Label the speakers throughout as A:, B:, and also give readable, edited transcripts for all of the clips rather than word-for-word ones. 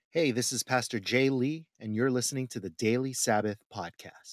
A: Hey, this is Pastor Jay Lee, and you're listening to the Daily Sabbath Podcast.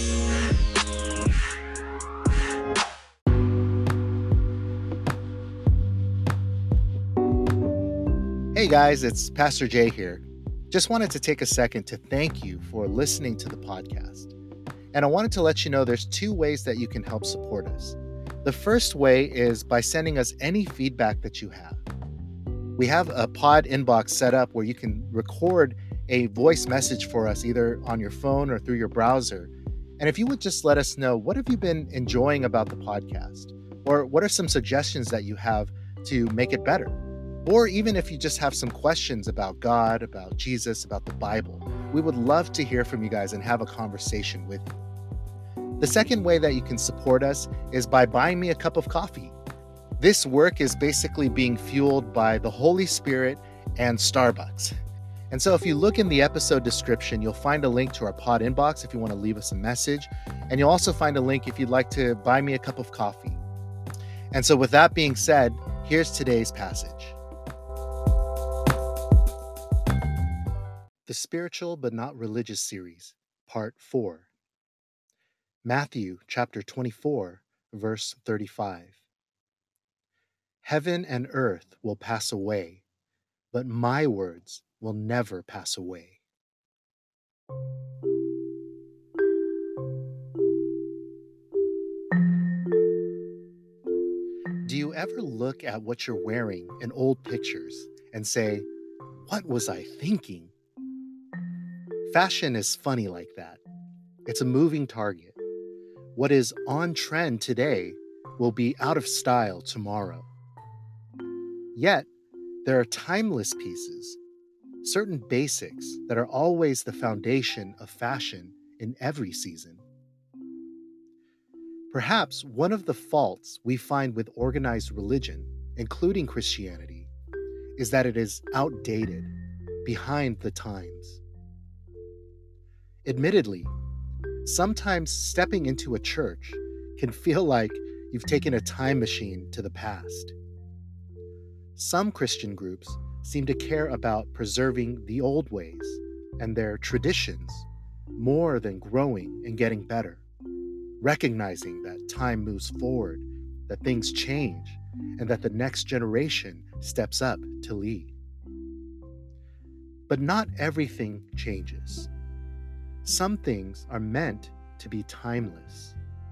A: Hey guys, it's Pastor Jay here. Just wanted to take a second to thank you for listening to the podcast. And I wanted to let you know there's two ways that you can help support us. The first way is by sending us any feedback that you have. We have a pod inbox set up where you can record a voice message for us either on your phone or through your browser. And if you would just let us know, what have you been enjoying about the podcast? Or what are some suggestions that you have to make it better? Or even if you just have some questions about God, about Jesus, about the Bible, we would love to hear from you guys and have a conversation with you. The second way that you can support us is by buying me a cup of coffee. This work is basically being fueled by the Holy Spirit and Starbucks. And so if you look in the episode description, you'll find a link to our pod inbox if you want to leave us a message. And you'll also find a link if you'd like to buy me a cup of coffee. And so with that being said, here's today's passage. The Spiritual but Not Religious Series, Part 4. Matthew chapter 24, verse 35. Heaven and earth will pass away, but my words will never pass away. Do you ever look at what you're wearing in old pictures and say, "What was I thinking?" Fashion is funny like that. It's a moving target. What is on trend today will be out of style tomorrow. Yet, there are timeless pieces, certain basics that are always the foundation of fashion in every season. Perhaps one of the faults we find with organized religion, including Christianity, is that it is outdated, behind the times. Admittedly, sometimes stepping into a church can feel like you've taken a time machine to the past. Some Christian groups seem to care about preserving the old ways and their traditions more than growing and getting better, recognizing that time moves forward, that things change, and that the next generation steps up to lead. But not everything changes. Some things are meant to be timeless.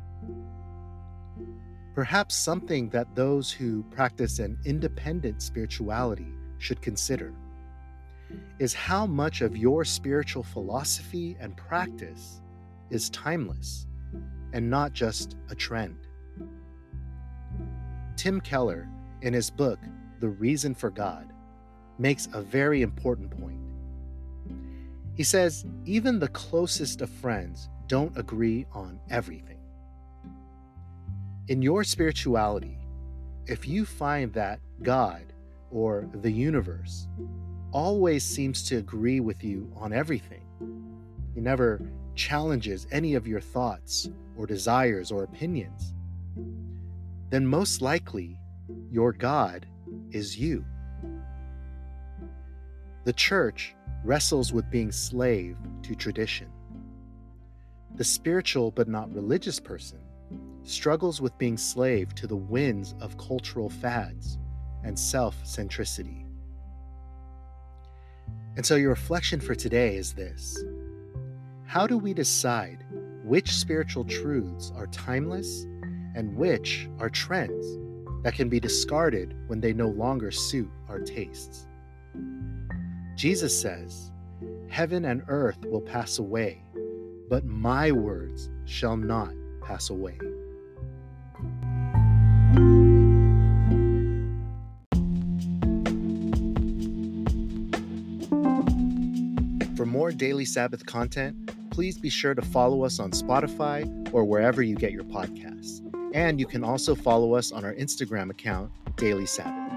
A: Perhaps something that those who practice an independent spirituality should consider is how much of your spiritual philosophy and practice is timeless and not just a trend. Tim Keller, in his book, The Reason for God, makes a very important point. He says, even the closest of friends don't agree on everything. In your spirituality, if you find that God or the universe always seems to agree with you on everything, he never challenges any of your thoughts or desires or opinions, then most likely your God is you. The church wrestles with being slave to tradition. The spiritual but not religious person struggles with being slave to the winds of cultural fads and self-centricity. And so your reflection for today is this: how do we decide which spiritual truths are timeless and which are trends that can be discarded when they no longer suit our tastes? Jesus says, "Heaven and earth will pass away, but my words shall not pass away." For more Daily Sabbath content, please be sure to follow us on Spotify or wherever you get your podcasts. And you can also follow us on our Instagram account, Daily Sabbath.